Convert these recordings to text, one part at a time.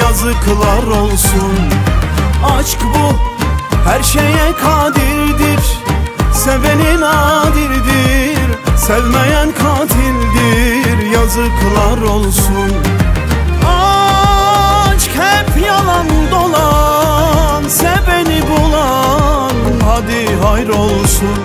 yazıklar olsun. Aşk bu her şeye kadirdir, seveni nadirdir, sevmeyen katildir, yazıklar olsun. Aşk hep yalan dolan, seveni bulan, hadi hayır olsun.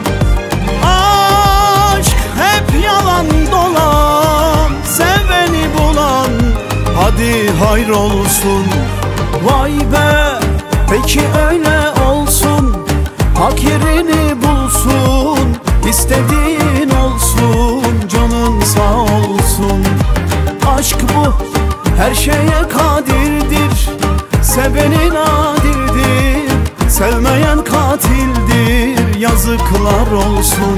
Aşk hep yalan dolan, seveni bulan, hadi hayır olsun. Vay be, peki öyle olsun, hak yerini bulsun, istediğin olsun, canın sağ olsun. Aşk bu her şeye kadirdir, seveni nadirdir, sevmeyen katildir, yazıklar olsun.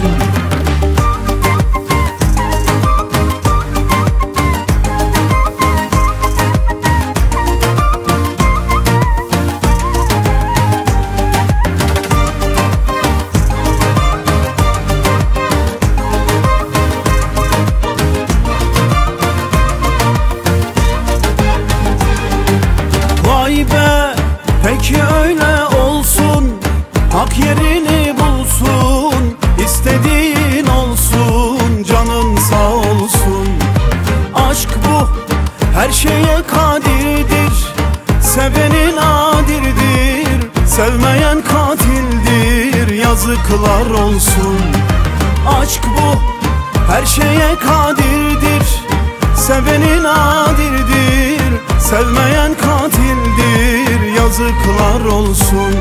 Vay be, peki öyle olsun, hak yerini bulsun, istediğin olsun, canın sağ olsun. Aşk bu her şeye kadirdir, seveni nadirdir, sevmeyen katildir, yazıklar olsun. Aşk bu her şeye kadirdir, seveni nadirdir, sevmeyen katildir, yazıklar olsun.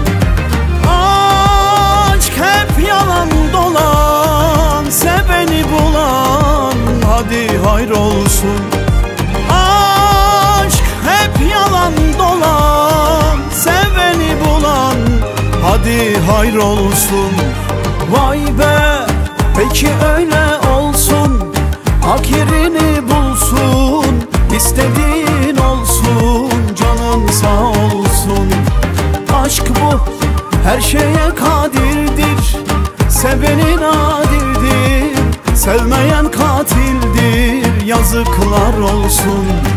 Aşk hep yalan dolan, seveni bulan, hadi hayır olsun. Aşk hep yalan dolan, seveni bulan, hadi hayır olsun. Vay be, peki öyle olsun, hak yerini bulsun, istediğin olsun, canın sağ olsun. Aşk bu her şeye kadirdir, seveni nadirdir, sevmeyen katildir, yazıklar olsun.